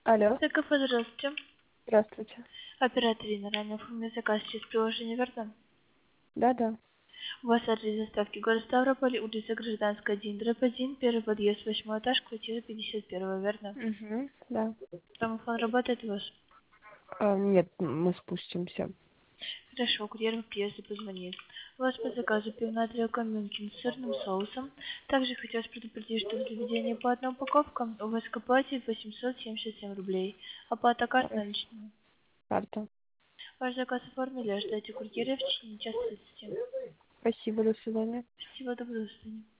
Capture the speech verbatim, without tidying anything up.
Алло, Так, здравствуйте. здравствуйте. Оператор Ирина, ранее оформлен заказ через приложение Верда. Да-да. У вас адрес доставки город Ставрополь, улица Гражданская, один, дробь один, первый подъезд, восьмой этаж, квартира пятьдесят один, верно? Угу, да. Домофон работает у вас? А, нет, мы спустимся. Хорошо, курьер в приезде позвонит. У вас по заказу пивная тарелка Мюнхен с сырным соусом. Также хотелось предупредить, что в заведении по одной упаковке у вас к оплате восемьсот семьдесят семь рублей. Оплата карт Хорошо. наличными. Карта. Ваш заказ оформили, ожидайте курьера в течение часа тридцати. Спасибо, до свидания. Спасибо, доброго свидания.